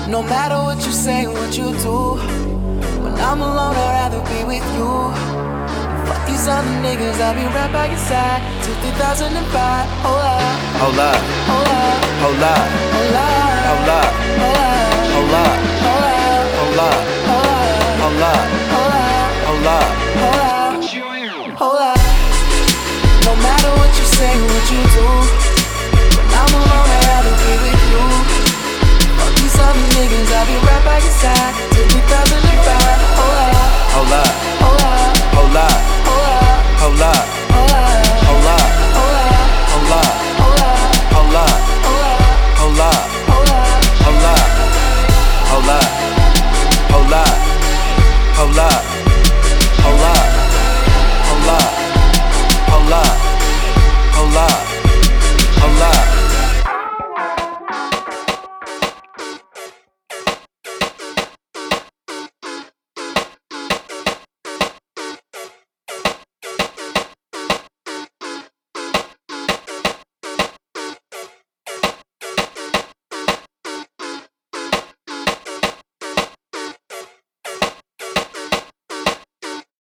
No matter what you say, what you do, when I'm alone, I'd rather be with you. Fuck these other niggas, I'll be right by your side till 2005. Hold up, Hold up, hold up, hold up, hold up, hold up, hold up, hold up, hold up, hold up, hold up, hold up, hold up, hold up.